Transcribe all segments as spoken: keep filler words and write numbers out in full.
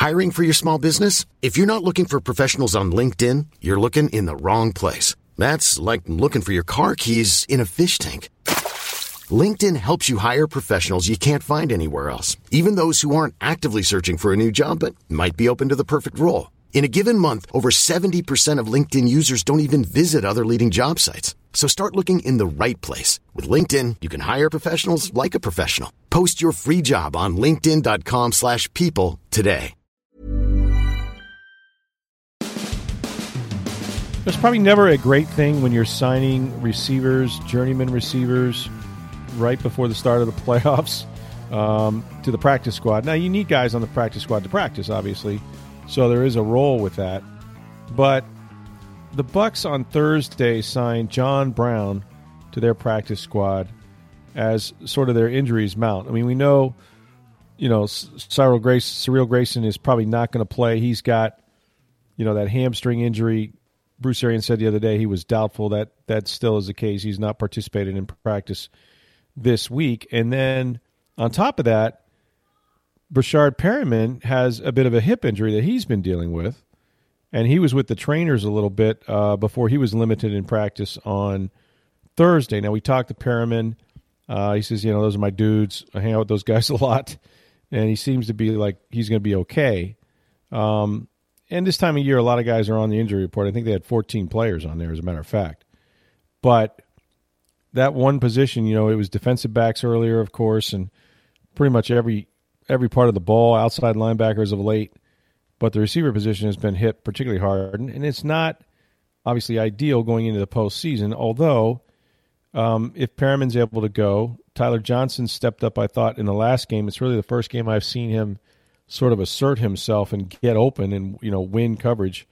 Hiring for your small business? If you're not looking for professionals on LinkedIn, you're looking in the wrong place. That's like looking for your car keys in a fish tank. LinkedIn helps you hire professionals you can't find anywhere else, even those who aren't actively searching for a new job but might be open to the perfect role. In a given month, over seventy percent of LinkedIn users don't even visit other leading job sites. So start looking in the right place. With LinkedIn, you can hire professionals like a professional. Post your free job on linkedin.com slash people today. There's probably never a great thing when you're signing receivers, journeyman receivers, right before the start of the playoffs um, to the practice squad. Now, you need guys on the practice squad to practice, obviously, so there is a role with that. But the Bucs on Thursday signed John Brown to their practice squad as sort of their injuries mount. I mean, we know, you know, Cyril Grace, Cyril Grayson is probably not going to play. He's got, you know, that hamstring injury. Bruce Arians said the other day he was doubtful. That that still is the case. He's not participated in practice this week. And then on top of that, Brashard Perriman has a bit of a hip injury that he's been dealing with. And he was with the trainers a little bit uh, before he was limited in practice on Thursday. Now, we talked to Perriman. Uh, he says, you know, those are my dudes. I hang out with those guys a lot. And he seems to be like he's going to be okay. Um, and this time of year, a lot of guys are on the injury report. I think they had fourteen players on there, as a matter of fact. But that one position, you know, it was defensive backs earlier, of course, and pretty much every every part of the ball, outside linebackers of late. But the receiver position has been hit particularly hard. And, and it's not obviously ideal going into the postseason, although um, if Perriman's able to go, Tyler Johnson stepped up, I thought, in the last game. It's really the first game I've seen him sort of assert himself and get open and, you know, win coverage.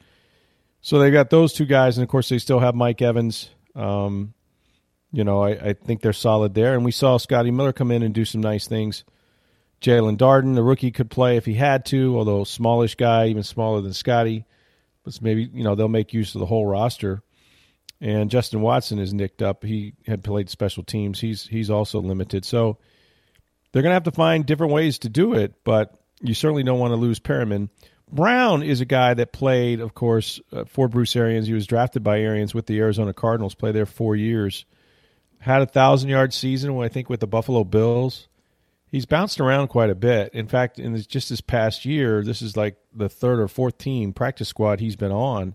So they got those two guys, and, of course, they still have Mike Evans. Um, you know, I, I think they're solid there. And we saw Scotty Miller come in and do some nice things. Jalen Darden, the rookie, could play if he had to, although smallish guy, even smaller than Scotty. But maybe, you know, they'll make use of the whole roster. And Justin Watson is nicked up. He had played special teams. He's he's also limited. So they're going to have to find different ways to do it, but you certainly don't want to lose Perriman. Brown is a guy that played, of course, uh, for Bruce Arians. He was drafted by Arians with the Arizona Cardinals, played there four years. Had a one thousand-yard season, I think, with the Buffalo Bills. He's bounced around quite a bit. In fact, in this, just this past year, this is like the third or fourth team practice squad he's been on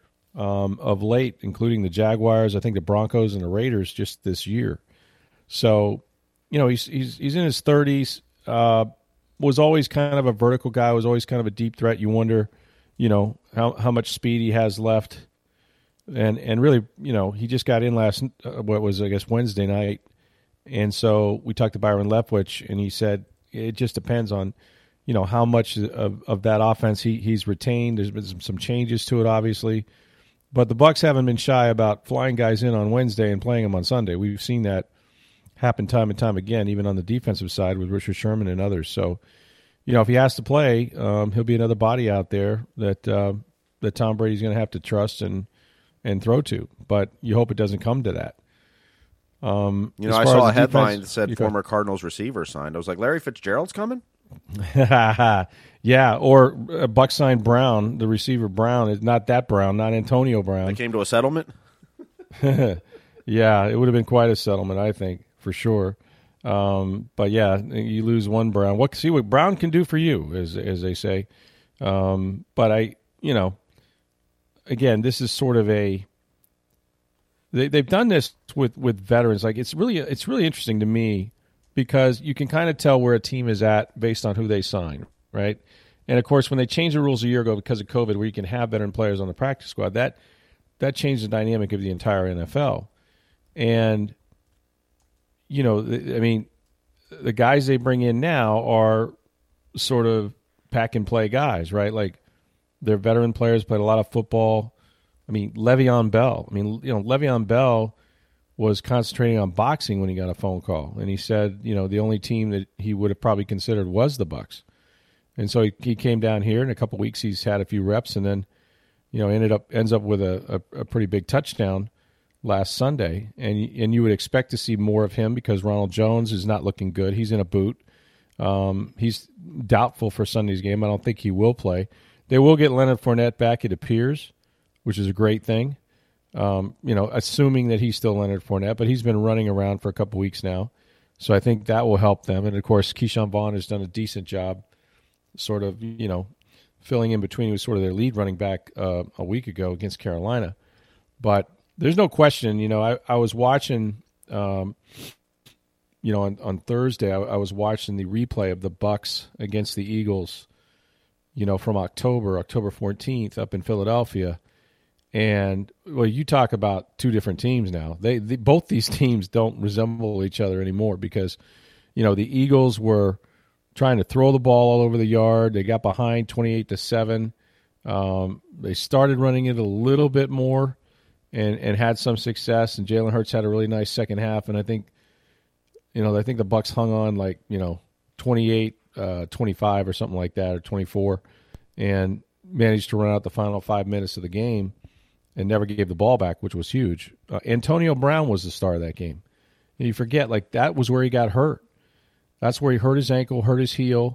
um, of late, including the Jaguars, I think the Broncos, and the Raiders just this year. So, you know, he's he's he's in his thirties. Uh, was always kind of a vertical guy. Was always kind of a deep threat. You wonder, you know, how how much speed he has left. And and really, you know, he just got in last, uh, what was, I guess, Wednesday night. And so we talked to Byron Leftwich, and he said it just depends on, you know, how much of, of that offense he, he's retained. There's been some, some changes to it, obviously. But the Bucs haven't been shy about flying guys in on Wednesday and playing them on Sunday. We've seen that happen time and time again, even on the defensive side with Richard Sherman and others. So, you know, if he has to play, um, he'll be another body out there that uh, that Tom Brady's going to have to trust and and throw to. But you hope it doesn't come to that. Um, you know, I saw a headline that said former Cardinals receiver signed. I was like, Larry Fitzgerald's coming? Yeah, or uh, Buck signed Brown, the receiver Brown. Is not that Brown, not Antonio Brown. They came to a settlement? Yeah, it would have been quite a settlement, I think, for sure. Um, but, yeah, you lose one Brown. What see what Brown can do for you, as as they say. Um, but, I, you know, again, this is sort of a They, they've done this with, with veterans. Like it's really it's really interesting to me because you can kind of tell where a team is at based on who they sign, right? And of course, when they changed the rules a year ago because of COVID, where you can have veteran players on the practice squad, that that changed the dynamic of the entire N F L. And you know, I mean, the guys they bring in now are sort of pack and play guys, right? Like they're veteran players, played a lot of football. I mean, Le'Veon Bell. I mean, you know, Le'Veon Bell was concentrating on boxing when he got a phone call, and he said, you know, the only team that he would have probably considered was the Bucs. And so he, he came down here. In a couple of weeks, he's had a few reps, and then, you know, ended up ends up with a, a, a pretty big touchdown last Sunday. And and you would expect to see more of him because Ronald Jones is not looking good. He's in a boot. Um, he's doubtful for Sunday's game. I don't think he will play. They will get Leonard Fournette back, it appears, which is a great thing. Um, you know, assuming that he's still Leonard Fournette, but he's been running around for a couple weeks now. So I think that will help them. And, of course, Keyshawn Vaughn has done a decent job sort of, you know, filling in between. He was sort of their lead running back uh, a week ago against Carolina. But there's no question, you know, I, I was watching, um, you know, on, on Thursday, I, I was watching the replay of the Bucs against the Eagles, you know, from October, October fourteenth up in Philadelphia. And, well, you talk about two different teams now. They, they both these teams don't resemble each other anymore because, you know, the Eagles were trying to throw the ball all over the yard. They got behind twenty-eight to seven. Um, they started running it a little bit more and, and had some success. And Jalen Hurts had a really nice second half. And I think, you know, I think the Bucs hung on like, you know, twenty-eight, uh, twenty-five or something like that, or twenty-four, and managed to run out the final five minutes of the game and never gave the ball back, which was huge. Uh, Antonio Brown was the star of that game. And you forget, like, that was where he got hurt. That's where he hurt his ankle, hurt his heel,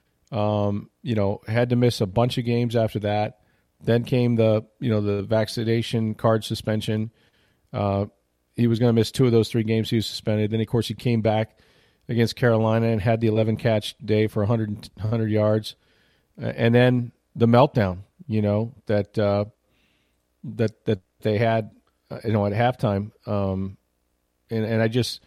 um, you know, had to miss a bunch of games after that. Then came the, you know, the vaccination card suspension. Uh, he was going to miss two of those three games he was suspended. Then, of course, he came back against Carolina and had the eleven-catch day for one hundred, one hundred yards. Uh, and then the meltdown, you know, that uh, – that that they had, you know, at halftime, um, and and I just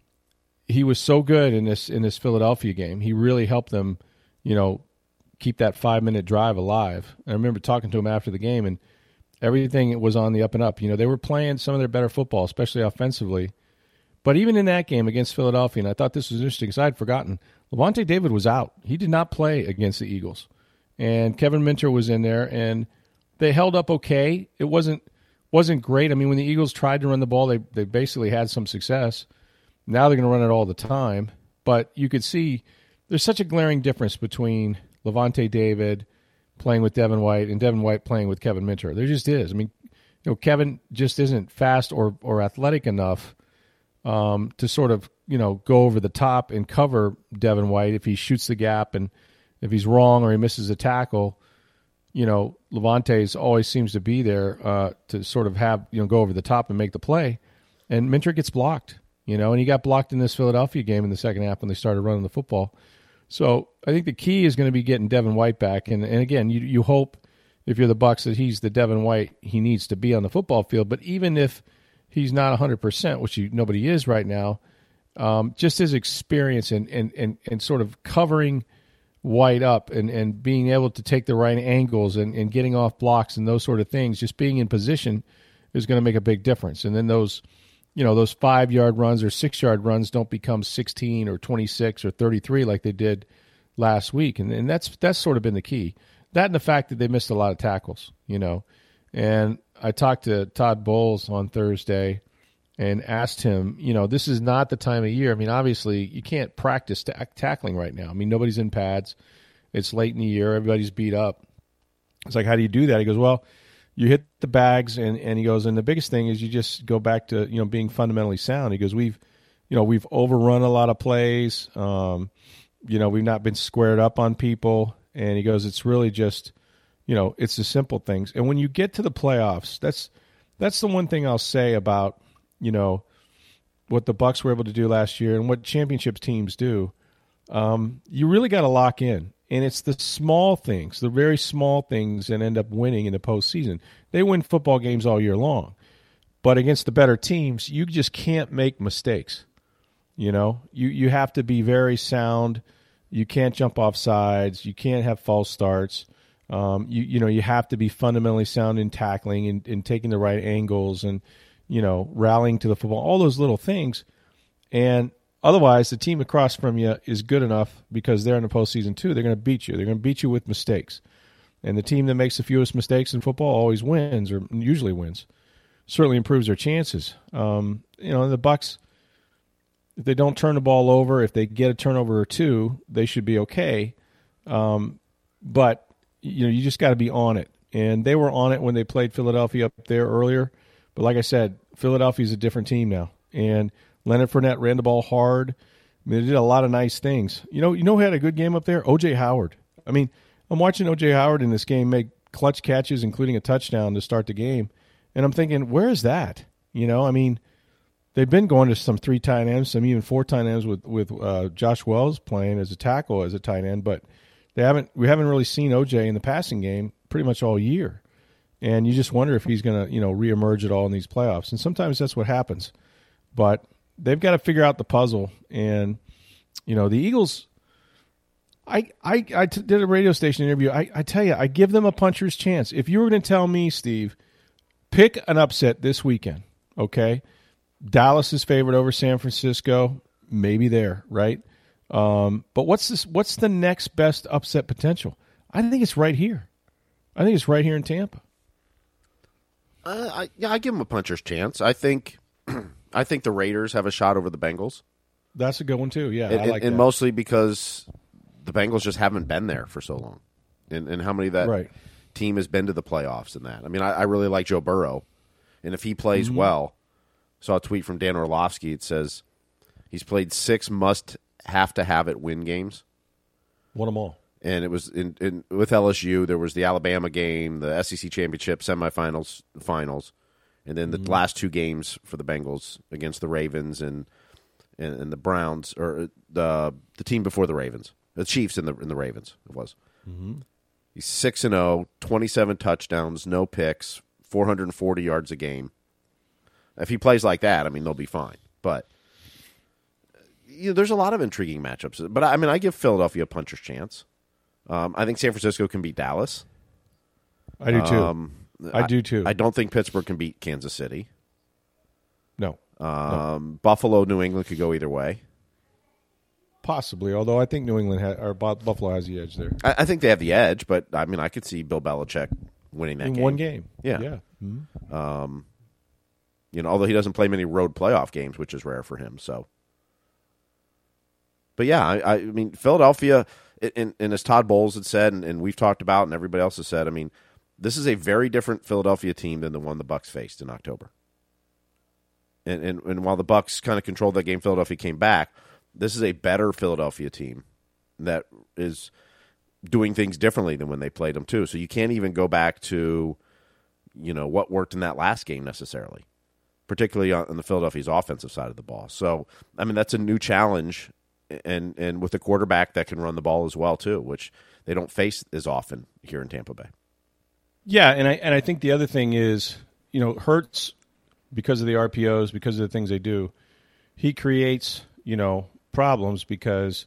he was so good in this in this Philadelphia game. He really helped them, you know, keep that five minute drive alive. I remember talking to him after the game, and everything was on the up and up. You know, they were playing some of their better football, especially offensively. But even in that game against Philadelphia, and I thought this was interesting because I had forgotten, Lavonte David was out. He did not play against the Eagles, and Kevin Minter was in there, and they held up okay. It wasn't wasn't great. I mean, when the Eagles tried to run the ball, they they basically had some success. Now they're going to run it all the time. But you could see there's such a glaring difference between Lavonte David playing with Devin White and Devin White playing with Kevin Minter. There just is. I mean, you know, Kevin just isn't fast or or athletic enough um, to sort of, you know, go over the top and cover Devin White if he shoots the gap and if he's wrong or he misses a tackle. You know, Lavonte's always seems to be there uh, to sort of have, you know, go over the top and make the play. And Minter gets blocked, you know, and he got blocked in this Philadelphia game in the second half when they started running the football. So I think the key is going to be getting Devin White back. And, and again, you you hope if you're the Bucs that he's the Devin White he needs to be on the football field. But even if he's not one hundred percent, which you, nobody is right now, um, just his experience and, and, and, and sort of covering – White up and, and being able to take the right angles and, and getting off blocks and those sort of things, just being in position is going to make a big difference. And then those, you know, those five-yard runs or six-yard runs don't become sixteen or twenty-six or thirty-three like they did last week. And, and that's that's sort of been the key. That and the fact that they missed a lot of tackles, you know. And I talked to Todd Bowles on Thursday and asked him, you know, this is not the time of year. I mean, obviously, you can't practice ta- tackling right now. I mean, nobody's in pads. It's late in the year. Everybody's beat up. It's like, how do you do that? He goes, well, you hit the bags, and, and he goes, and the biggest thing is you just go back to, you know, being fundamentally sound. He goes, we've, you know, we've overrun a lot of plays. Um, you know, we've not been squared up on people. And he goes, it's really just, you know, it's the simple things. And when you get to the playoffs, that's that's the one thing I'll say about, you know, what the Bucs were able to do last year and what championship teams do. Um, you really got to lock in. And it's the small things, the very small things that end up winning in the postseason. They win football games all year long. But against the better teams, you just can't make mistakes. You know, you, you have to be very sound. You can't jump off sides. You can't have false starts. Um, you you know, you have to be fundamentally sound in tackling and, and taking the right angles and, you know, rallying to the football, all those little things. And otherwise, the team across from you is good enough because they're in the postseason too. They're going to beat you. They're going to beat you with mistakes. And the team that makes the fewest mistakes in football always wins, or usually wins. Certainly improves their chances. Um, you know, the Bucs, if they don't turn the ball over, if they get a turnover or two, they should be okay. Um, but, you know, you just got to be on it. And they were on it when they played Philadelphia up there earlier. But like I said, Philadelphia's a different team now. And Leonard Fournette ran the ball hard. I mean, they did a lot of nice things. You know, you know who had a good game up there? O J Howard. I mean, I'm watching O J Howard in this game make clutch catches, including a touchdown to start the game, and I'm thinking, where is that? You know, I mean, they've been going to some three tight ends, some even four tight ends with with uh, Josh Wells playing as a tackle as a tight end, but they haven't. We haven't really seen O J in the passing game pretty much all year, and you just wonder if he's going to, you know, reemerge at all in these playoffs. And sometimes that's what happens, but they've got to figure out the puzzle. And you know, the Eagles. I I, I t- did a radio station interview. I, I tell you, I give them a puncher's chance. If you were going to tell me, Steve, pick an upset this weekend, okay? Dallas is favored over San Francisco, maybe there, right? Um, but what's this? What's the next best upset potential? I think it's right here. I think it's right here in Tampa. Uh, I, yeah, I give them a puncher's chance. I think, I think the Raiders have a shot over the Bengals. That's a good one too. Yeah, and, I like and that. mostly because the Bengals just haven't been there for so long, and and how many of that right. team has been to the playoffs and that. I mean, I, I really like Joe Burrow, and if he plays mm-hmm. well, saw a tweet from Dan Orlovsky. It says he's played six must have to have it win games. Won them all. And it was in, in with L S U. There was the Alabama game, the S E C championship, semifinals, finals, and then the mm-hmm. last two games for the Bengals against the Ravens and and, and the Browns, or the the team before the Ravens, the Chiefs and the and the Ravens. It was. Mm-hmm. He's six and zero, twenty-seven touchdowns, no picks, four hundred and forty yards a game. If he plays like that, I mean, they'll be fine. But you know, there's a lot of intriguing matchups. But I mean, I give Philadelphia a puncher's chance. Um, I think San Francisco can beat Dallas. I do too. Um, I, I do too. I don't think Pittsburgh can beat Kansas City. No. Um, no. Buffalo, New England could go either way. Possibly, although I think New England ha- or Buffalo has the edge there. I, I think they have the edge, but I mean, I could see Bill Belichick winning that in game. one game. Yeah. Yeah. Mm-hmm. Um, you know, although he doesn't play many road playoff games, which is rare for him. So, but yeah, I, I mean, Philadelphia. And, and as Todd Bowles had said, and, and we've talked about, and everybody else has said, I mean, this is a very different Philadelphia team than the one the Bucs faced in October. And and, and while the Bucs kind of controlled that game, Philadelphia came back. This is a better Philadelphia team that is doing things differently than when they played them too. So you can't even go back to, you know, what worked in that last game necessarily, particularly on, on the Philadelphia's offensive side of the ball. So I mean, that's a new challenge. And and with a quarterback that can run the ball as well too, which they don't face as often here in Tampa Bay. Yeah, and I and I think the other thing is, you know, Hurts, because of the R P Os, because of the things they do, he creates, you know, problems because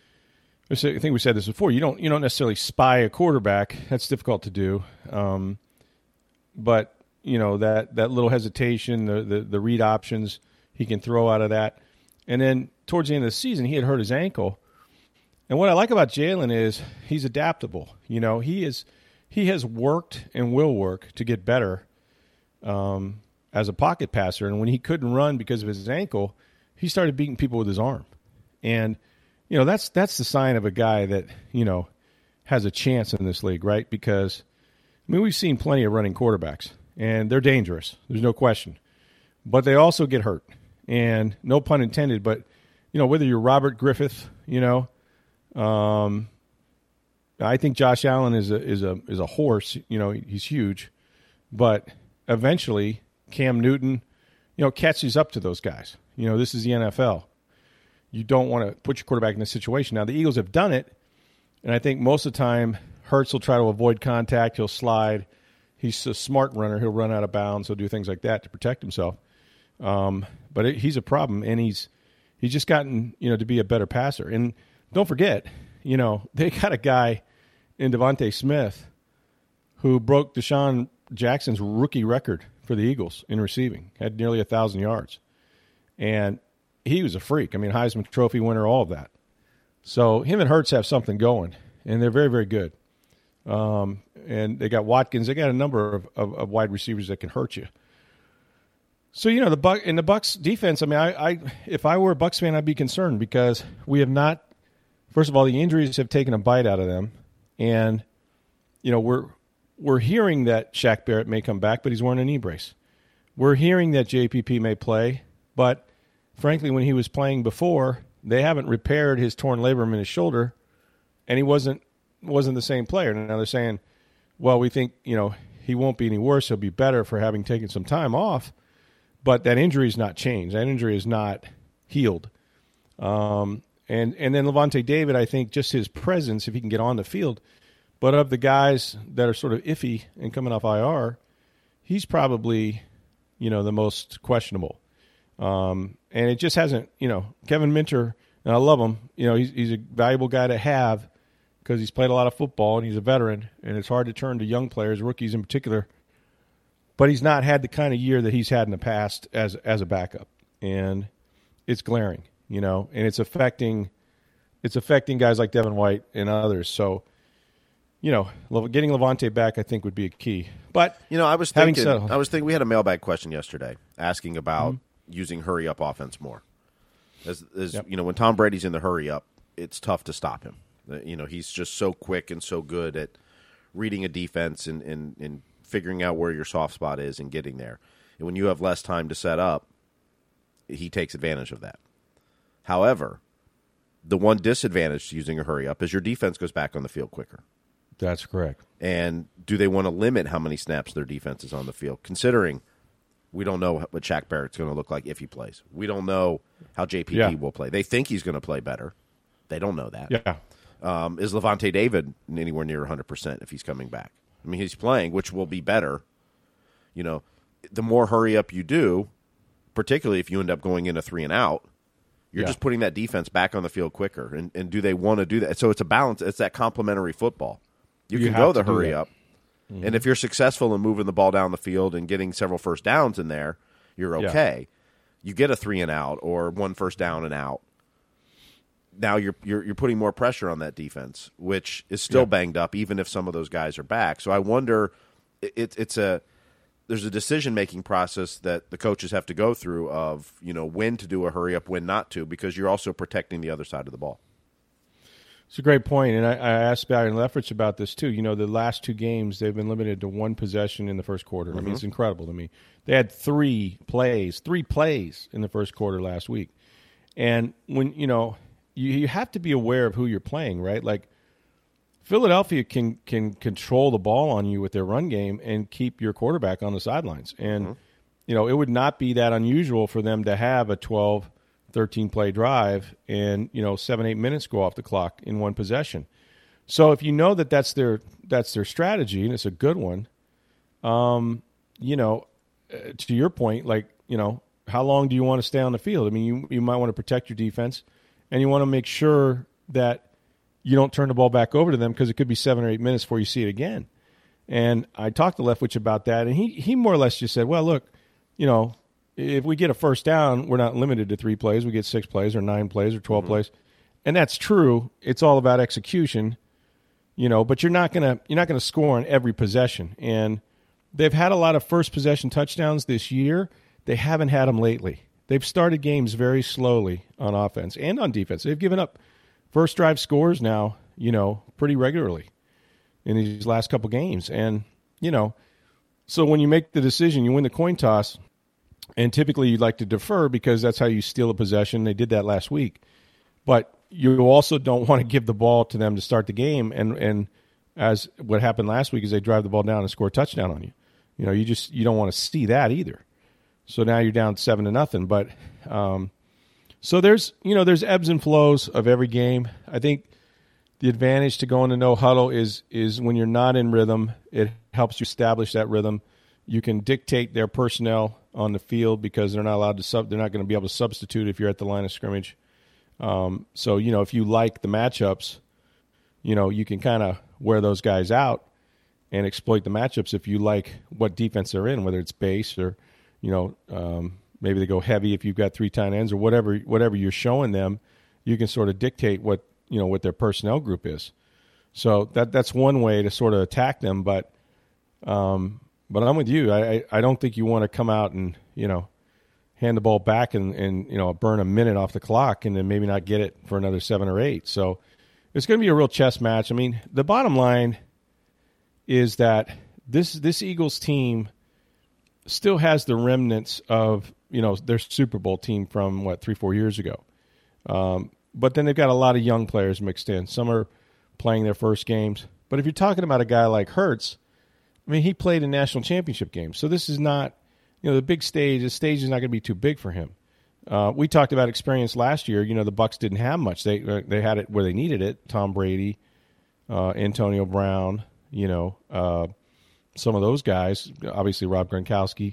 I think we said this before. You don't you don't necessarily spy a quarterback. That's difficult to do, um, but you know that that little hesitation, the, the the read options he can throw out of that. And then towards the end of the season, he had hurt his ankle. And what I like about Jalen is he's adaptable. You know, he is he has worked and will work to get better um, as a pocket passer. And when he couldn't run because of his ankle, he started beating people with his arm. And you know, that's that's the sign of a guy that, you know, has a chance in this league, right? Because I mean, we've seen plenty of running quarterbacks, and they're dangerous. There's no question. But they also get hurt. And no pun intended, but, you know, whether you're Robert Griffith, you know, um, I think Josh Allen is a is a is a horse. You know, he's huge, but eventually Cam Newton, you know, catches up to those guys. You know, this is the N F L. You don't want to put your quarterback in this situation. Now, the Eagles have done it, and I think most of the time Hurts will try to avoid contact. He'll slide. He's a smart runner. He'll run out of bounds. He'll do things like that to protect himself. Um, but it, he's a problem, and he's he's just gotten, you know, to be a better passer. And don't forget, you know, they got a guy in Devontae Smith who broke Deshaun Jackson's rookie record for the Eagles in receiving, had nearly a thousand yards, and he was a freak. I mean, Heisman Trophy winner, all of that. So him and Hurts have something going, and they're very, very good. Um, and they got Watkins. They got a number of, of, of wide receivers that can hurt you. So, you know, the Buck in the Bucs defense, I mean, I, I if I were a Bucs fan, I'd be concerned because we have not, first of all, the injuries have taken a bite out of them. And, you know, we're we're hearing that Shaq Barrett may come back, but he's wearing a knee brace. We're hearing that J P P may play, but frankly, when he was playing before, they haven't repaired his torn labrum in his shoulder, and he wasn't wasn't the same player. And now they're saying, well, we think, you know, he won't be any worse. He'll be better for having taken some time off. But that injury is not changed. That injury is not healed. Um, and, and then Lavonte David, I think just his presence, if he can get on the field. But of the guys that are sort of iffy and coming off I R, he's probably, you know, the most questionable. Um, and it just hasn't, you know, Kevin Minter, and I love him. You know, he's, he's a valuable guy to have because he's played a lot of football and he's a veteran. And it's hard to turn to young players, rookies in particular. But he's not had the kind of year that he's had in the past as as a backup, and it's glaring, you know, and it's affecting it's affecting guys like Devin White and others. So, you know, getting Lavonte back, I think, would be a key. But you know, I was thinking, said, I was thinking, we had a mailbag question yesterday asking about mm-hmm. using hurry up offense more. As, as yep. you know, when Tom Brady's in the hurry up, it's tough to stop him. You know, he's just so quick and so good at reading a defense and and, and figuring out where your soft spot is and getting there. And when you have less time to set up, he takes advantage of that. However, the one disadvantage to using a hurry-up is your defense goes back on the field quicker. That's correct. And do they want to limit how many snaps their defense is on the field, considering we don't know what Shaq Barrett's going to look like if he plays. We don't know how J P P yeah. will play. They think he's going to play better. They don't know that. Yeah. Um, is Lavonte David anywhere near one hundred percent if he's coming back? I mean, he's playing, which will be better. You know, the more hurry up you do, particularly if you end up going in a three and out, you're yeah. just putting that defense back on the field quicker. And, and do they want to do that? So it's a balance. It's that complementary football. You, you can go the hurry up. Mm-hmm. And if you're successful in moving the ball down the field and getting several first downs in there, you're okay. Yeah. You get a three and out or one first down and out. Now you're you're you're putting more pressure on that defense, which is still yeah. banged up, even if some of those guys are back. So I wonder, it, it's a there's a decision making process that the coaches have to go through of you know when to do a hurry up, when not to, because you're also protecting the other side of the ball. It's a great point, and I, I asked Barry and Lefferts about this too. You know, the last two games they've been limited to one possession in the first quarter. Mm-hmm. I mean, it's incredible to me. They had three plays, three plays in the first quarter last week, and when you know. You you have to be aware of who you're playing, right? Like Philadelphia can can control the ball on you with their run game and keep your quarterback on the sidelines. And, mm-hmm. you know, it would not be that unusual for them to have a twelve, thirteen-play drive and, you know, seven, eight minutes go off the clock in one possession. So if you know that that's their, that's their strategy, and it's a good one, um, you know, to your point, like, you know, how long do you want to stay on the field? I mean, you you might want to protect your defense. And you want to make sure that you don't turn the ball back over to them because it could be seven or eight minutes before you see it again. And I talked to Leftwich about that, and he he more or less just said, well, look, you know, if we get a first down, we're not limited to three plays. We get six plays or nine plays or twelve mm-hmm. plays. And that's true. It's all about execution, you know, but you're not going to you're not going to score on every possession. And they've had a lot of first possession touchdowns this year. They haven't had them lately. They've started games very slowly on offense and on defense. They've given up first drive scores now, you know, pretty regularly in these last couple games. And, you know, so when you make the decision, you win the coin toss, and typically you'd like to defer because that's how you steal a possession. They did that last week. But you also don't want to give the ball to them to start the game. And, and as what happened last week is they drive the ball down and score a touchdown on you. You know, you just you don't want to see that either. So now you're down seven to nothing. But um, so there's you know there's ebbs and flows of every game. I think the advantage to going to no huddle is is when you're not in rhythm, it helps you establish that rhythm. You can dictate their personnel on the field because they're not allowed to sub. They're not going to be able to substitute if you're at the line of scrimmage. Um, so you know if you like the matchups, you know you can kind of wear those guys out and exploit the matchups if you like what defense they're in, whether it's base or you know, um, maybe they go heavy if you've got three tight ends or whatever. Whatever you're showing them, you can sort of dictate what you know what their personnel group is. So that that's one way to sort of attack them. But um, but I'm with you. I I don't think you want to come out and you know hand the ball back and and you know burn a minute off the clock and then maybe not get it for another seven or eight. So it's going to be a real chess match. I mean, the bottom line is that this this Eagles team still has the remnants of, you know, their Super Bowl team from, what, three, four years ago. Um, but then they've got a lot of young players mixed in. Some are playing their first games. But if you're talking about a guy like Hurts, I mean, he played in national championship games. So this is not, you know, the big stage. The stage is not going to be too big for him. Uh, we talked about experience last year. You know, the Bucs didn't have much. They they had it where they needed it. Tom Brady, uh, Antonio Brown, you know, uh, some of those guys, obviously Rob Gronkowski.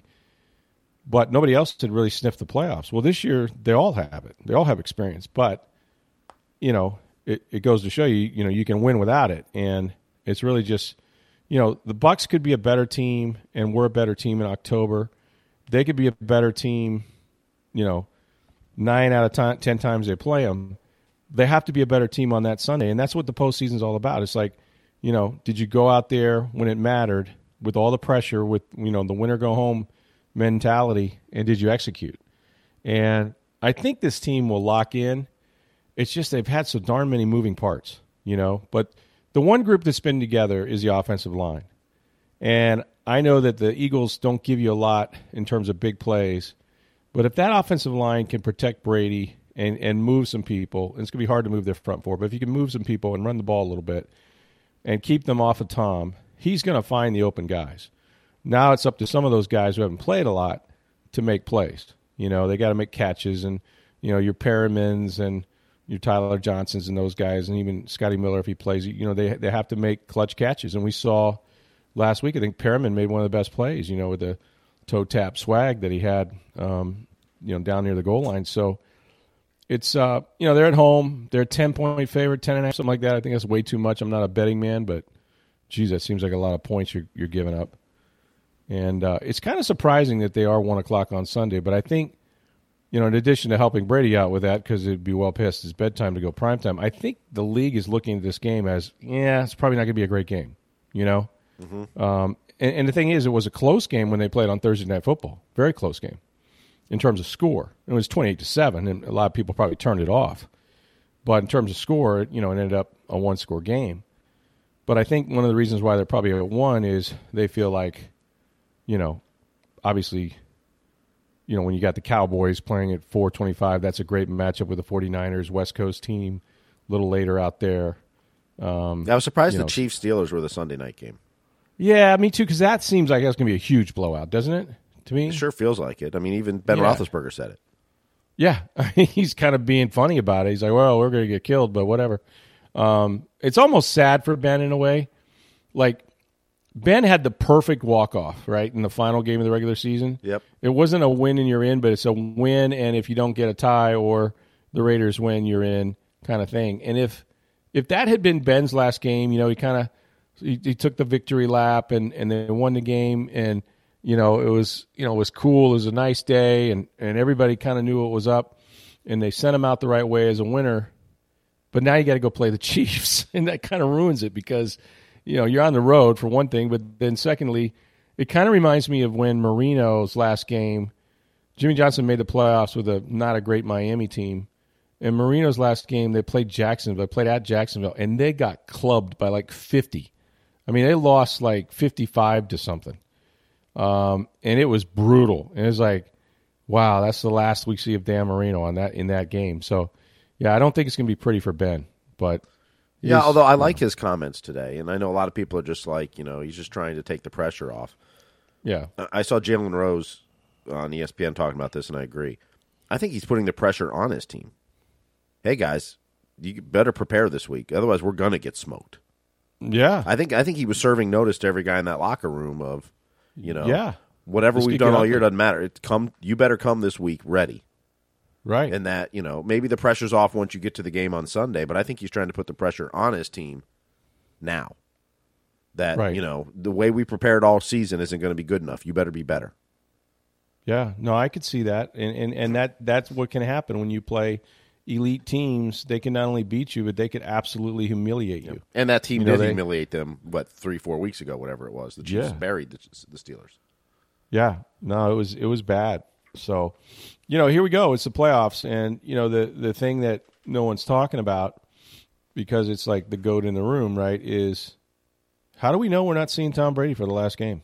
But nobody else had really sniffed the playoffs. Well, this year, they all have it. They all have experience. But, you know, it, it goes to show you, you know, you can win without it. And it's really just, you know, the Bucs could be a better team, and we're a better team in October. They could be a better team, you know, nine out of ten, ten times they play them. They have to be a better team on that Sunday, and that's what the postseason's all about. It's like, you know, did you go out there when it mattered with all the pressure, with, you know, the winner go home mentality, and did you execute? And I think this team will lock in. It's just they've had so darn many moving parts, you know. But the one group that's been together is the offensive line. And I know that the Eagles don't give you a lot in terms of big plays, but if that offensive line can protect Brady and, and move some people, and it's going to be hard to move their front four, but if you can move some people and run the ball a little bit and keep them off of Tom, he's going to find the open guys. Now it's up to some of those guys who haven't played a lot to make plays. You know, they got to make catches, and, you know, your Perrimans and your Tyler Johnsons and those guys, and even Scotty Miller if he plays, you know, they they have to make clutch catches. And we saw last week, I think Perriman made one of the best plays, you know, with the toe tap swag that he had, um, you know, down near the goal line. So it's, uh, you know, they're at home. They're a ten-point favorite, ten and a half, something like that. I think that's way too much. I'm not a betting man, but, geez, that seems like a lot of points you're, you're giving up. And uh, it's kind of surprising that they are one o'clock on Sunday. But I think, you know, in addition to helping Brady out with that, because it'd be well past his bedtime to go primetime, I think the league is looking at this game as, yeah, it's probably not going to be a great game, you know? Mm-hmm. Um, and, and the thing is, it was a close game when they played on Thursday Night Football. Very close game in terms of score. It was twenty-eight to seven, and a lot of people probably turned it off. But in terms of score, you know, it ended up a one-score game. But I think one of the reasons why they're probably at one is they feel like, you know, obviously, you know, when you got the Cowboys playing at four twenty-five, that's a great matchup with the 49ers, West Coast team, a little later out there. Um, I was surprised the know. Chiefs-Steelers were the Sunday night game. Yeah, me too, because that seems like that's going to be a huge blowout, doesn't it, to me? It sure feels like it. I mean, even Ben Yeah. Roethlisberger said it. Yeah, he's kind of being funny about it. He's like, well, we're going to get killed, but whatever. Um, it's almost sad for Ben in a way. Like, Ben had the perfect walk-off, right, in the final game of the regular season. Yep. It wasn't a win and you're in, but it's a win, and if you don't get a tie or the Raiders win, you're in kind of thing. And if if that had been Ben's last game, you know, he kind of he, he took the victory lap and, and then won the game, and, you know, it was, you know, it was cool. It was a nice day, and, and everybody kind of knew what was up, and they sent him out the right way as a winner. But now you got to go play the Chiefs, and that kind of ruins it because – you know, you're on the road for one thing, but then secondly, it kind of reminds me of when Marino's last game, Jimmy Johnson made the playoffs with a not a great Miami team, and Marino's last game, they played Jacksonville, they played at Jacksonville, and they got clubbed by like fifty. I mean, they lost like fifty-five to something, um, and it was brutal. And it was like, wow, that's the last we see of Dan Marino on that in that game. So, yeah, I don't think it's going to be pretty for Ben, but. Yeah, although I like his comments today, and I know a lot of people are just like, you know, he's just trying to take the pressure off. Yeah. I saw Jalen Rose on E S P N talking about this, and I agree. I think he's putting the pressure on his team. Hey, guys, you better prepare this week. Otherwise, we're going to get smoked. Yeah. I think I think he was serving notice to every guy in that locker room of, you know, yeah. whatever Just we've get done all out year there. doesn't matter. It come, you better come this week ready. Right. And that, you know, maybe the pressure's off once you get to the game on Sunday, but I think he's trying to put the pressure on his team now. That, Right. you know, the way we prepared all season isn't going to be good enough. You better be better. Yeah, no, I could see that, and and, and that that's what can happen when you play elite teams. They can not only beat you, but they could absolutely humiliate you. And that team You know, did they- humiliate them, what, three, four weeks ago, whatever it was. The Chiefs Yeah. buried the, the Steelers. Yeah, no, it was it was bad. So, you know, here we go. It's the playoffs, and you know the the thing that no one's talking about because it's like the goat in the room, right? Is how do we know we're not seeing Tom Brady for the last game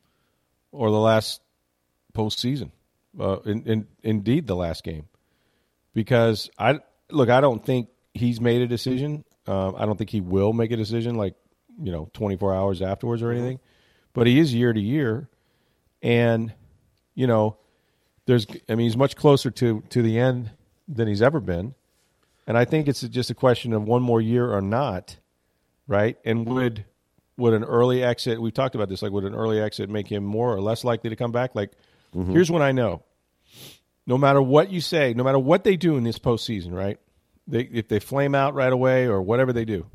or the last postseason? Uh, in, in, indeed, the last game, because I look. I don't think he's made a decision. Um, I don't think he will make a decision like, you know, twenty-four hours afterwards or anything. But he is year to year. And, you know, there's, I mean, he's much closer to, to the end than he's ever been. And I think it's just a question of one more year or not, right? And would would an early exit, we've talked about this, like would an early exit make him more or less likely to come back? Like, mm-hmm. Here's what I know. No matter what you say, no matter what they do in this postseason, right? They, if they flame out right away or whatever they do,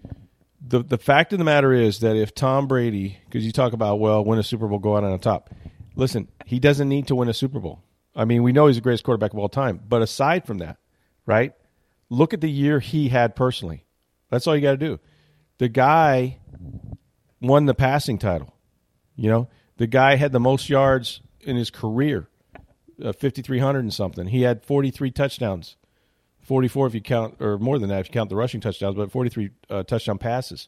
the the fact of the matter is that if Tom Brady, because you talk about, well, win a Super Bowl, go out on top. Listen, he doesn't need to win a Super Bowl. I mean, we know he's the greatest quarterback of all time. But aside from that, right, look at the year he had personally. That's all you got to do. The guy won the passing title. You know, the guy had the most yards in his career, uh, fifty-three hundred and something. He had forty-three touchdowns. forty-four if you count, or more than that if you count the rushing touchdowns, but forty-three uh, touchdown passes.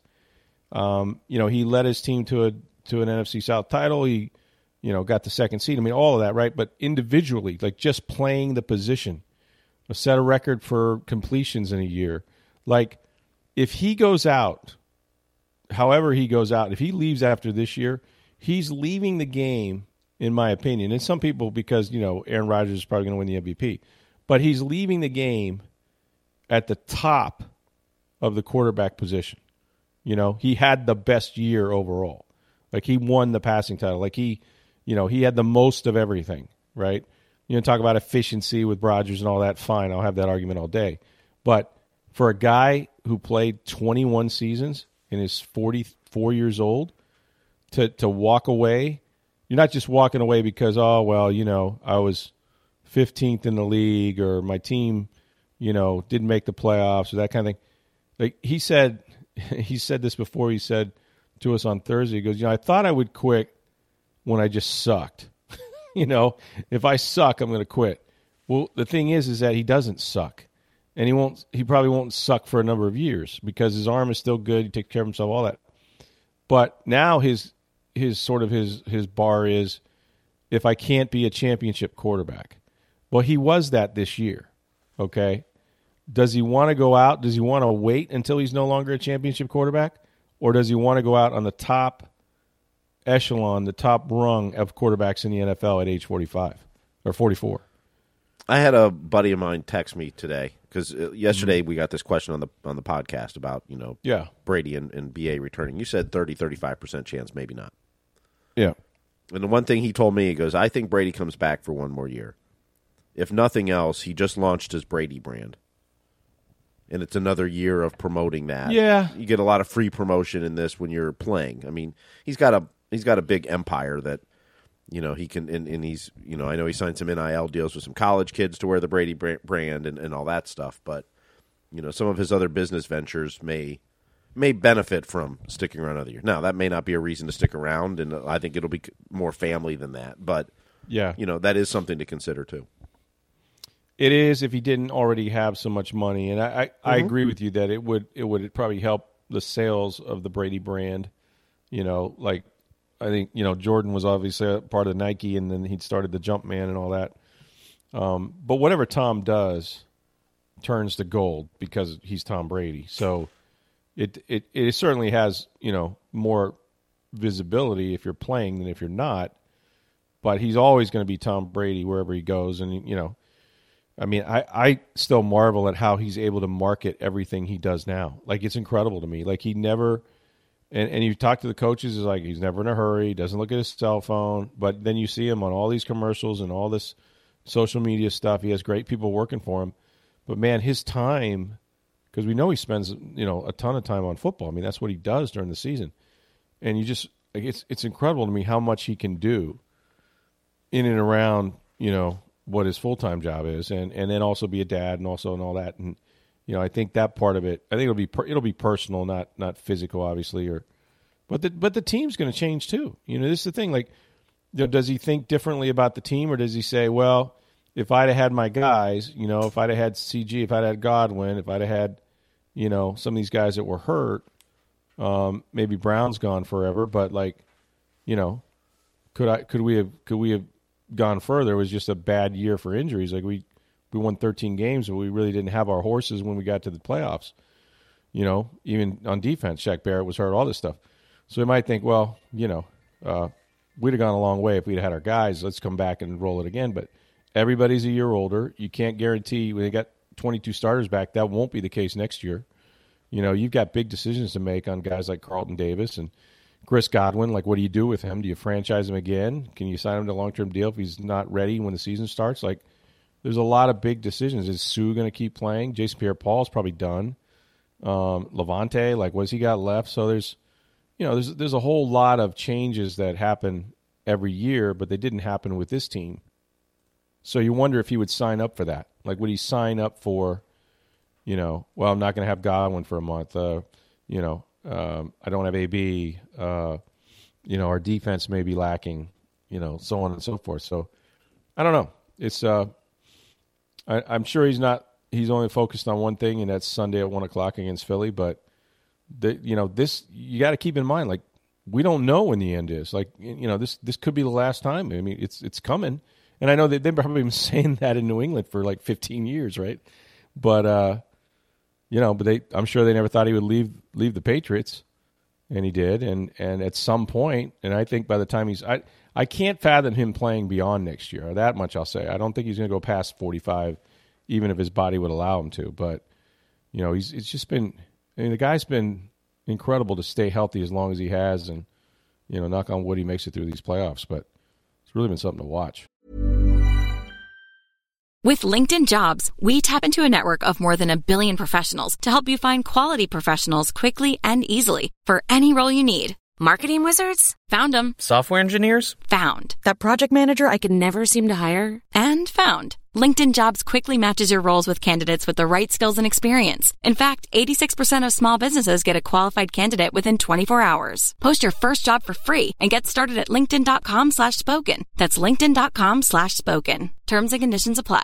Um, you know, he led his team to a to an N F C South title. He, you know, got the second seed. I mean, all of that, right? But individually, like just playing the position, set a record for completions in a year. Like, if he goes out, however he goes out, if he leaves after this year, he's leaving the game, in my opinion. And some people, because, you know, Aaron Rodgers is probably going to win the M V P. But he's leaving the game at the top of the quarterback position. You know, he had the best year overall. Like, he won the passing title. Like, he, you know, he had the most of everything, right? You know, talk about efficiency with Rodgers and all that, fine. I'll have that argument all day. But for a guy who played twenty-one seasons and is forty-four years old, to, to walk away, you're not just walking away because, oh, well, you know, I was fifteenth in the league or my team, you know, didn't make the playoffs or that kind of thing. Like he said, he said this before. He said to us on Thursday, he goes, you know, I thought I would quit when I just sucked. You know, if I suck, I'm going to quit. Well, the thing is, is that he doesn't suck, and he won't. He probably won't suck for a number of years because his arm is still good. He takes care of himself, all that. But now his his sort of his his bar is, if I can't be a championship quarterback. Well, he was that this year, okay? Does he want to go out? Does he want to wait until he's no longer a championship quarterback? Or does he want to go out on the top echelon, the top rung of quarterbacks in the N F L at age forty-five or forty-four? I had a buddy of mine text me today because yesterday mm-hmm. we got this question on the on the podcast about, you know, yeah. Brady and, and B A returning. You said thirty, thirty-five percent chance, maybe not. Yeah. And the one thing he told me, he goes, I think Brady comes back for one more year. If nothing else, he just launched his Brady brand. And it's another year of promoting that. Yeah. You get a lot of free promotion in this when you're playing. I mean, he's got a he's got a big empire that, you know, he can, and, and he's, you know, I know he signed some N I L deals with some college kids to wear the Brady brand and, and all that stuff. But, you know, some of his other business ventures may may benefit from sticking around another year. Now, that may not be a reason to stick around, and I think it'll be more family than that. But, yeah, you know, that is something to consider too. It is if he didn't already have so much money, and I, I, mm-hmm. I agree with you that it would it would probably help the sales of the Brady brand. You know, like I think you know Jordan was obviously a part of Nike, and then he started the Jumpman and all that. Um, but whatever Tom does turns to gold because he's Tom Brady. So it it it certainly has you know more visibility if you're playing than if you're not. But he's always going to be Tom Brady wherever he goes, and you know. I mean, I, I still marvel at how he's able to market everything he does now. Like, it's incredible to me. Like, he never and, – and you talk to the coaches, it's like he's never in a hurry, doesn't look at his cell phone. But then you see him on all these commercials and all this social media stuff. He has great people working for him. But, man, his time – because we know he spends, you know, a ton of time on football. I mean, that's what he does during the season. And you just – it's it's incredible to me how much he can do in and around, you know – what his full-time job is, and, and then also be a dad and also and all that. And, you know, I think that part of it, I think it'll be, per, it'll be personal, not, not physical, obviously, or, but the, but the team's going to change too. You know, this is the thing, like, you know, does he think differently about the team, or does he say, well, if I'd have had my guys, you know, if I'd have had C G, if I'd had Godwin, if I'd have had, you know, some of these guys that were hurt, um, maybe Brown's gone forever, but like, you know, could I, could we have, could we have, gone further. It was just a bad year for injuries. Like we we won thirteen games, but we really didn't have our horses when we got to the playoffs. You know, even on defense, Shaq Barrett was hurt, all this stuff. So we might think, well, you know, uh, we'd have gone a long way if we'd had our guys. Let's come back and roll it again. But everybody's a year older. You can't guarantee when they got twenty-two starters back, that won't be the case next year. You know, you've got big decisions to make on guys like Carlton Davis and Chris Godwin. Like, what do you do with him? Do you franchise him again? Can you sign him to a long-term deal if he's not ready when the season starts? Like, there's a lot of big decisions. Is Sue going to keep playing? Jason Pierre-Paul's probably done. Um, Levante, like, what's he got left? So there's, you know, there's there's a whole lot of changes that happen every year, but they didn't happen with this team. So you wonder if he would sign up for that. Like, would he sign up for, you know, well, I'm not going to have Godwin for a month. Uh, you know, um, I don't have A B. Uh, you know, our defense may be lacking, you know, so on and so forth. So I don't know. It's, uh, I, I'm sure he's not, he's only focused on one thing, and that's Sunday at one o'clock against Philly. But, the, you know, this, you got to keep in mind, like, we don't know when the end is. Like, you know, this, this could be the last time. I mean, it's, it's coming. And I know that they've probably been saying that in New England for like fifteen years, right? But, uh, you know, but they, I'm sure they never thought he would leave leave the Patriots, and he did. And, and at some point, and I think by the time he's, I, I can't fathom him playing beyond next year. That much I'll say. I don't think he's going to go past forty-five, even if his body would allow him to. But, you know, he's it's just been, I mean, the guy's been incredible to stay healthy as long as he has, and, you know, knock on wood, he makes it through these playoffs. But it's really been something to watch. With LinkedIn Jobs, we tap into a network of more than a billion professionals to help you find quality professionals quickly and easily for any role you need. Marketing wizards? Found them. Software engineers? Found. That project manager I could never seem to hire? And found. LinkedIn Jobs quickly matches your roles with candidates with the right skills and experience. In fact, eighty-six percent of small businesses get a qualified candidate within twenty-four hours. Post your first job for free and get started at linkedin.com slash spoken. That's linkedin.com slash spoken. Terms and conditions apply.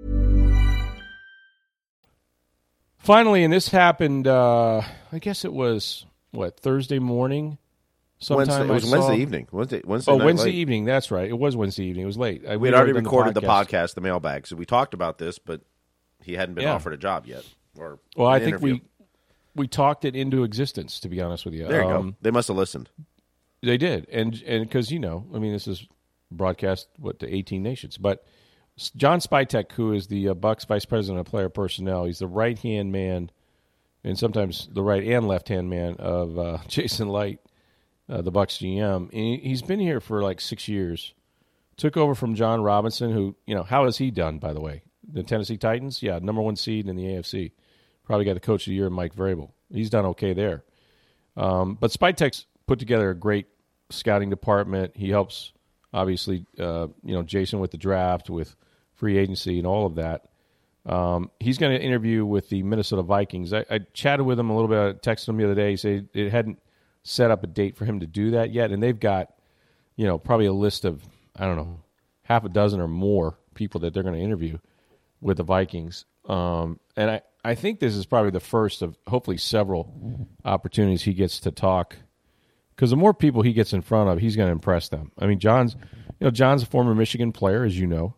Finally, and this happened, uh, I guess it was, what, Thursday morning? Sometime Wednesday, it was I Wednesday saw, evening. Wednesday, Wednesday oh, night Wednesday late. evening. That's right. It was Wednesday evening. It was late. We, we had already recorded the podcast. the podcast, the mailbag. So we talked about this, but he hadn't been yeah. offered a job yet. Or well, I think interview. we we talked it into existence. To be honest with you, there you um, go. They must have listened. They did, and and because you know, I mean, this is broadcast what to eighteen nations. But John Spytek, who is the uh, Bucs vice president of player personnel, he's the right hand man, and sometimes the right and left hand man of uh, Jason Light. Uh, the Bucs G M. And he's been here for like six years. Took over from John Robinson, who, you know, how has he done, by the way? The Tennessee Titans? Yeah, number one seed in the A F C. Probably got the coach of the year, Mike Vrabel. He's done okay there. Um, but Spytek's put together a great scouting department. He helps, obviously, uh, you know, Jason with the draft, with free agency and all of that. Um, he's going to interview with the Minnesota Vikings. I, I chatted with him a little bit. I texted him the other day. He said it hadn't set up a date for him to do that yet, and they've got, you know, probably a list of, I don't know, half a dozen or more people that they're going to interview with the Vikings. Um, and I, I think this is probably the first of hopefully several opportunities he gets to talk, because the more people he gets in front of, he's going to impress them. I mean, John's, you know, John's a former Michigan player, as you know,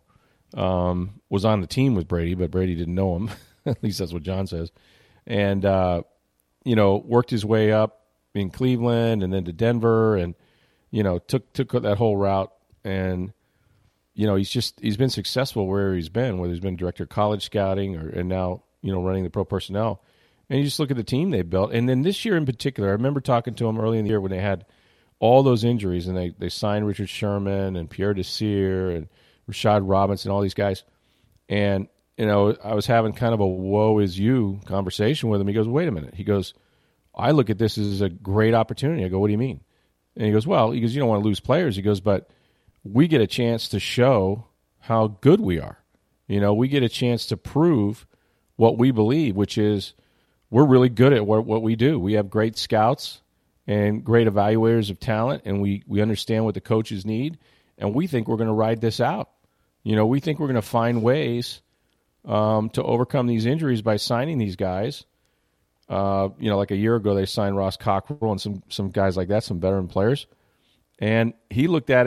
um, was on the team with Brady, but Brady didn't know him. At least that's what John says. And, uh, you know, worked his way up in Cleveland and then to Denver, and, you know, took took that whole route. And, you know, he's just, he's been successful wherever he's been, whether he's been director of college scouting or, and now, you know, running the pro personnel. And you just look at the team they built. And then this year in particular, I remember talking to him early in the year when they had all those injuries, and they, they signed Richard Sherman and Pierre Desir and Rashad Robinson, all these guys. And, you know, I was having kind of a woe is you conversation with him. He goes, wait a minute. He goes, I look at this as a great opportunity. I go, what do you mean? And he goes, well, he goes, you don't want to lose players. He goes, but we get a chance to show how good we are. You know, we get a chance to prove what we believe, which is we're really good at what, what we do. We have great scouts and great evaluators of talent, and we, we understand what the coaches need, and we think we're going to ride this out. You know, we think we're going to find ways um, to overcome these injuries by signing these guys. Uh, you know, like a year ago, they signed Ross Cockrell and some some guys like that, some veteran players. And he looked at it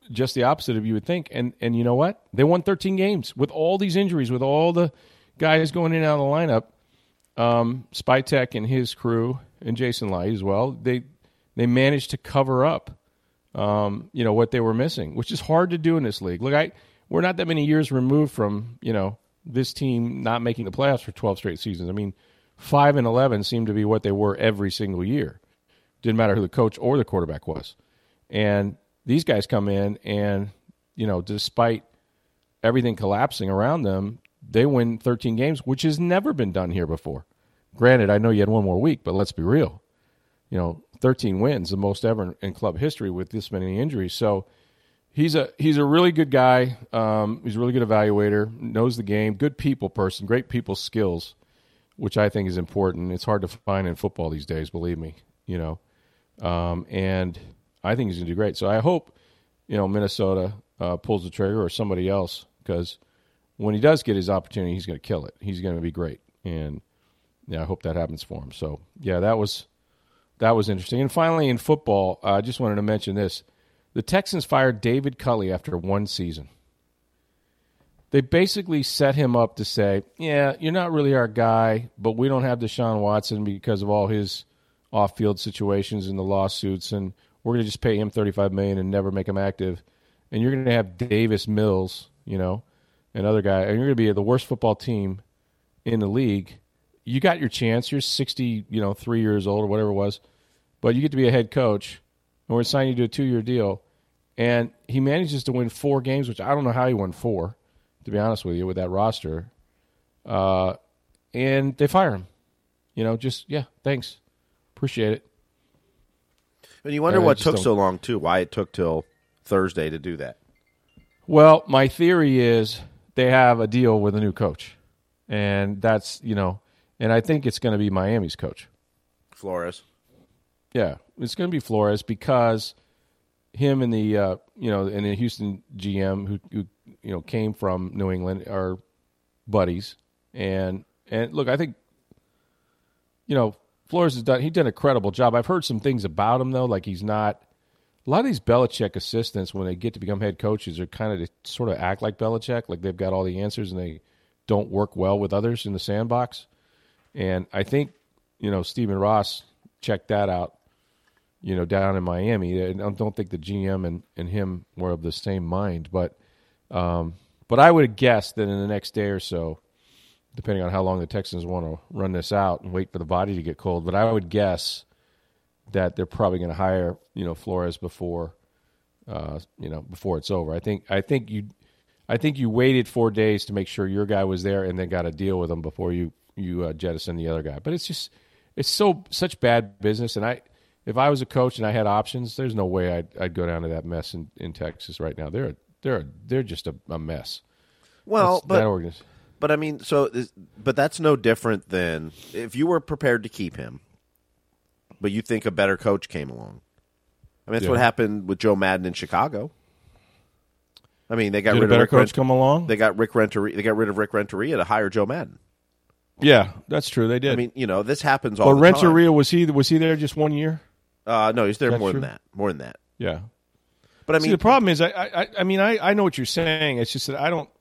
just the opposite of you would think. And and you know what? They won thirteen games with all these injuries, with all the guys going in and out of the lineup. Um, Spytek and his crew, and Jason Light as well, they they managed to cover up, um, you know, what they were missing, which is hard to do in this league. Look, I we're not that many years removed from, you know, this team not making the playoffs for twelve straight seasons. I mean, five and eleven seemed to be what they were every single year. Didn't matter who the coach or the quarterback was. And these guys come in and, you know, despite everything collapsing around them, they win thirteen games, which has never been done here before. Granted, I know you had one more week, but let's be real. You know, thirteen wins, the most ever in club history with this many injuries. So he's a he's a really good guy. Um, he's a really good evaluator, knows the game, good people person, great people skills, which I think is important. It's hard to find in football these days, believe me. You know, um, and I think he's going to do great. So I hope, you know, Minnesota uh, pulls the trigger or somebody else, because when he does get his opportunity, he's going to kill it. He's going to be great, and yeah, I hope that happens for him. So yeah, that was that was interesting. And finally, in football, uh, I just wanted to mention this: the Texans fired David Culley after one season. They basically set him up to say, "Yeah, you're not really our guy, but we don't have Deshaun Watson because of all his off-field situations and the lawsuits, and we're going to just pay him thirty-five million dollars and never make him active. And you're going to have Davis Mills, you know." Another guy, and you're going to be the worst football team in the league. You got your chance. You're sixty, you know, three years old or whatever it was, but you get to be a head coach, and we're going to sign you to a two-year deal. And he manages to win four games, which I don't know how he won four, to be honest with you, with that roster. Uh, and they fire him. You know, just, yeah, thanks. Appreciate it. And you wonder uh, what took don't... so long, too, why it took till Thursday to do that. Well, my theory is they have a deal with a new coach. And that's, you know, and I think it's going to be Miami's coach. Flores. Yeah, it's going to be Flores, because him and the, uh, you know, and the Houston G M who, who, you know, came from New England are buddies. And, and look, I think, you know, Flores has done, he's done a credible job. I've heard some things about him, though, like he's not, a lot of these Belichick assistants, when they get to become head coaches, are kind of to sort of act like Belichick, like they've got all the answers and they don't work well with others in the sandbox. And I think, you know, Stephen Ross checked that out, you know, down in Miami. I don't think the G M and, and him were of the same mind. But um, but I would have guessed that in the next day or so, depending on how long the Texans want to run this out and wait for the body to get cold, but I would guess that they're probably going to hire, you know, Flores before, uh, you know, before it's over. I think, I think you, I think you waited four days to make sure your guy was there, and then got a deal with him before you you uh, jettison the other guy. But it's just, it's so such bad business. And I, if I was a coach and I had options, there's no way I'd I'd go down to that mess in, in Texas right now. They're they're they're just a, a mess. Well, That's, but but I mean, so but that's no different than if you were prepared to keep him, but you think a better coach came along. I mean, that's yeah. what happened with Joe Madden in Chicago. I mean, they got Did rid a better of Rick coach Rent- come along. They got Rick Renteria. They got rid of Rick Renteria to hire Joe Madden. Yeah, that's true. They did. I mean, you know, this happens all well, the Renteria, time. was he was he there just one year? Uh, no, he's there That's more true. than that. More than that. Yeah. But I mean, See, the problem is, I, I, I mean, I, I know what you're saying. It's just that I don't.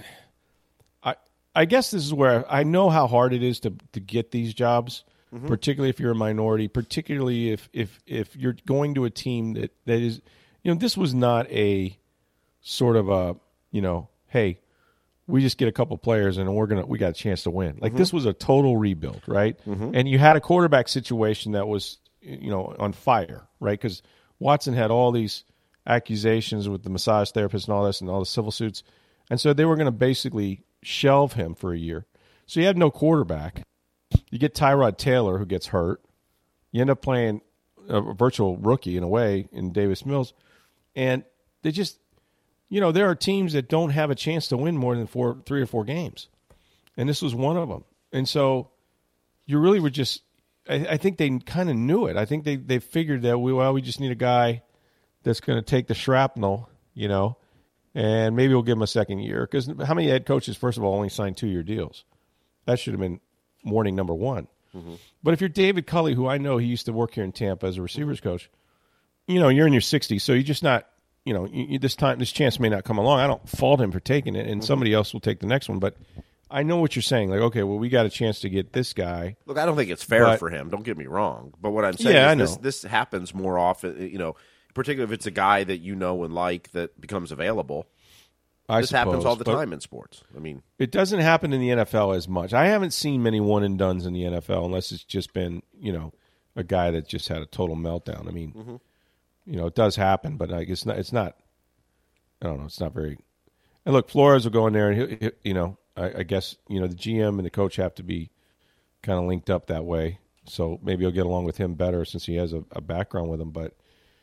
I, I guess this is where I know how hard it is to to get these jobs, mm-hmm. particularly if you're a minority, particularly if if if you're going to a team that that is, you know, this was not a sort of a, you know, hey, we just get a couple players and we're gonna we got a chance to win. Like mm-hmm. this was a total rebuild, right? Mm-hmm. And you had a quarterback situation that was, you know, on fire, right? Because Watson had all these accusations with the massage therapist and all this and all the civil suits, and so they were going to basically shelve him for a year. So you had no quarterback. You get Tyrod Taylor, who gets hurt. You end up playing a virtual rookie in a way in Davis Mills, and they just, you know, there are teams that don't have a chance to win more than four, three or four games, and this was one of them. And so you really were just. I, I think they kind of knew it. I think they, they figured that we well we just need a guy that's going to take the shrapnel, you know, and maybe we'll give him a second year. Because how many head coaches, first of all, only signed two-year deals? That should have been warning number one. Mm-hmm. But if you're David Culley, who I know he used to work here in Tampa as a receivers coach, you know, you're in your sixties, so you're just not you know, you, you, this time, this chance may not come along. I don't fault him for taking it, and mm-hmm. somebody else will take the next one. But I know what you're saying. Like, okay, well, we got a chance to get this guy. Look, I don't think it's fair but, for him. Don't get me wrong. But what I'm saying yeah, is this, this happens more often, you know, particularly if it's a guy that you know and like that becomes available. I this suppose, happens all the time in sports. I mean, it doesn't happen in the N F L as much. I haven't seen many one-and-dones in the N F L unless it's just been, you know, a guy that just had a total meltdown. I mean, mm-hmm. you know, it does happen, but like, it's not, it's not, I don't know, it's not very – and look, Flores will go in there and, he, he, you know, I, I guess, you know, the G M and the coach have to be kind of linked up that way. So maybe he'll get along with him better since he has a, a background with him. But,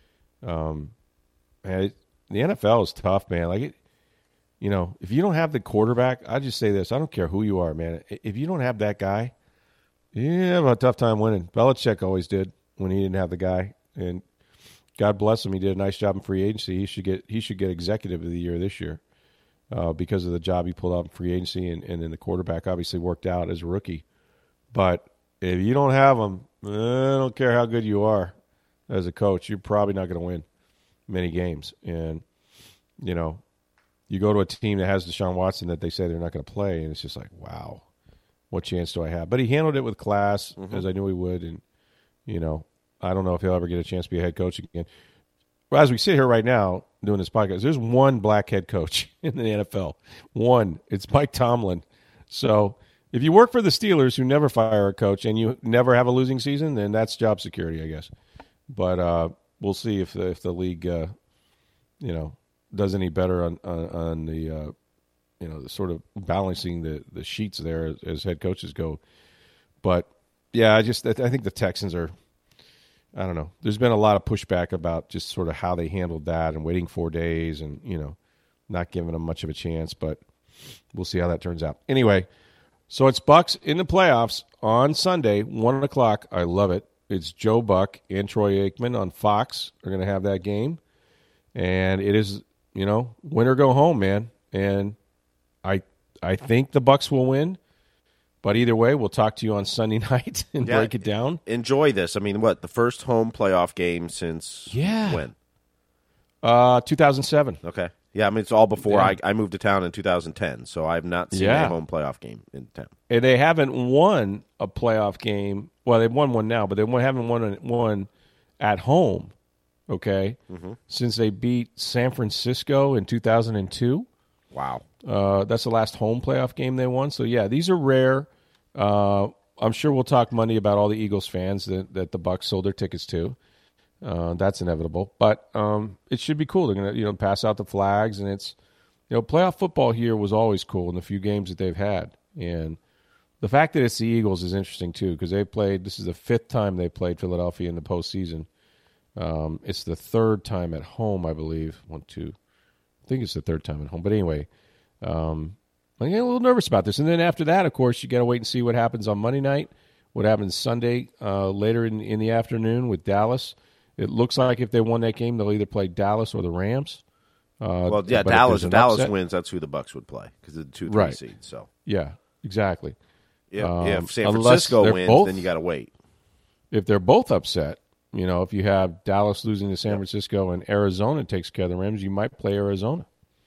um, man, it, the N F L is tough, man. Like, it, you know, if you don't have the quarterback, I just say this. I don't care who you are, man. If you don't have that guy, you have a tough time winning. Belichick always did when he didn't have the guy. And God bless him. He did a nice job in free agency. He should get he should get executive of the year this year uh, because of the job he pulled out in free agency. And, and then the quarterback obviously worked out as a rookie. But if you don't have him, I don't care how good you are as a coach, you're probably not going to win many games. And, you know, you go to a team that has Deshaun Watson that they say they're not going to play, and it's just like, wow, what chance do I have? But he handled it with class, mm-hmm. as I knew he would. And, you know, I don't know if he'll ever get a chance to be a head coach again. Well, as we sit here right now doing this podcast, there's one black head coach in the N F L. One. It's Mike Tomlin. So if you work for the Steelers who never fire a coach and you never have a losing season, then that's job security, I guess. But uh, we'll see if the, if the league, uh, you know, does any better on on, on the, uh, you know, the sort of balancing the, the sheets there as, as head coaches go. But, yeah, I just I think the Texans are, I don't know. There's been a lot of pushback about just sort of how they handled that and waiting four days and, you know, not giving them much of a chance. But we'll see how that turns out. Anyway, so it's Bucks in the playoffs on Sunday, one o'clock. I love it. It's Joe Buck and Troy Aikman on Fox are going to have that game. And it is, you know, win or go home, man. And I I think the Bucks will win. But either way, we'll talk to you on Sunday night and yeah, break it down. Enjoy this. I mean, what, the first home playoff game since yeah. when? Uh, two thousand seven. Okay. Yeah, I mean, it's all before yeah. I, I moved to town in two thousand ten, so I have not seen yeah. a home playoff game in town. And they haven't won a playoff game. Well, they've won one now, but they haven't won one at home, okay, mm-hmm. since they beat San Francisco in two thousand two. Wow. Uh, that's the last home playoff game they won. So, yeah, these are rare. Uh, I'm sure we'll talk Monday about all the Eagles fans that, that the Bucs sold their tickets to. Uh, that's inevitable. But um, it should be cool. They're going to, you know, pass out the flags. And it's, you know, playoff football here was always cool in the few games that they've had. And the fact that it's the Eagles is interesting, too, because they played, this is the fifth time they played Philadelphia in the postseason. Um, it's the third time at home, I believe. One, two. I think it's the third time at home. But anyway, um, I get a little nervous about this. And then after that, of course, you got to wait and see what happens on Monday night, what happens Sunday uh, later in, in the afternoon with Dallas. It looks like if they won that game, they'll either play Dallas or the Rams. Uh, well, yeah, Dallas. If Dallas upset, wins, that's who the Bucs would play because of the two three right. seed. So yeah, exactly. Yeah, um, if San Francisco wins, both, then you got to wait. If they're both upset, you know, if you have Dallas losing to San yep. Francisco and Arizona takes care of the Rams, you might play Arizona.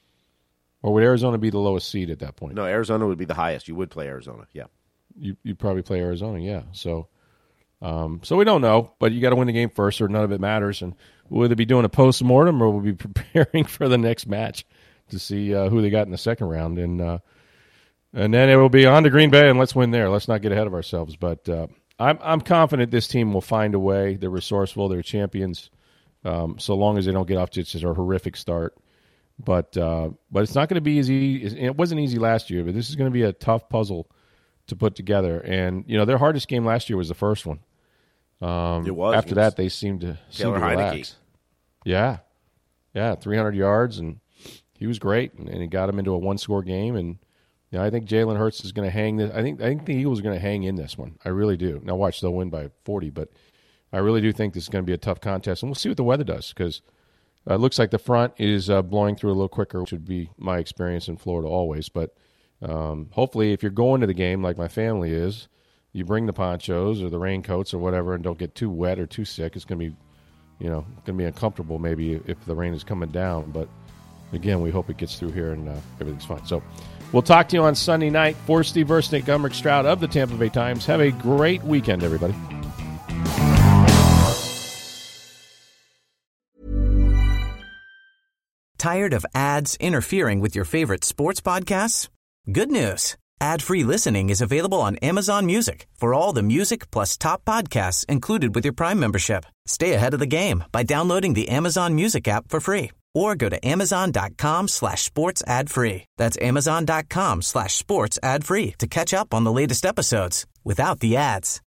Or would Arizona be the lowest seed at that point? No, Arizona would be the highest. You would play Arizona, yeah. You you'd probably play Arizona, yeah. So, um, so we don't know, but you got to win the game first, or none of it matters. And we'll either be doing a post-mortem or we'll be preparing for the next match to see uh, who they got in the second round, and uh, and then it will be on to Green Bay and let's win there. Let's not get ahead of ourselves. But uh, I'm I'm confident this team will find a way. They're resourceful. They're champions. Um, so long as they don't get off to just a horrific start. But uh, but it's not going to be easy. It wasn't easy last year, but this is going to be a tough puzzle to put together. And, you know, their hardest game last year was the first one. Um, it was. After that, they seemed to, seemed to relax. Yeah. Yeah, three hundred yards, and he was great. And, and he got him into a one-score game. And, you know, I think Jalen Hurts is going to hang this. I think I think the Eagles are going to hang in this one. I really do. Now, watch, they'll win by forty. But I really do think this is going to be a tough contest. And we'll see what the weather does, because Uh, it looks like the front is uh, blowing through a little quicker, which would be my experience in Florida always. But um, hopefully if you're going to the game like my family is, you bring the ponchos or the raincoats or whatever and don't get too wet or too sick. It's going to be you know, going to be uncomfortable maybe if the rain is coming down. But again, we hope it gets through here and uh, everything's fine. So we'll talk to you on Sunday night. For Steve Versnick, Gumrick Stroud of the Tampa Bay Times. Have a great weekend, everybody. Tired of ads interfering with your favorite sports podcasts? Good news. Ad-free listening is available on Amazon Music for all the music plus top podcasts included with your Prime membership. Stay ahead of the game by downloading the Amazon Music app for free or go to amazon.com slash sports ad free. That's amazon.com slash sports ad free to catch up on the latest episodes without the ads.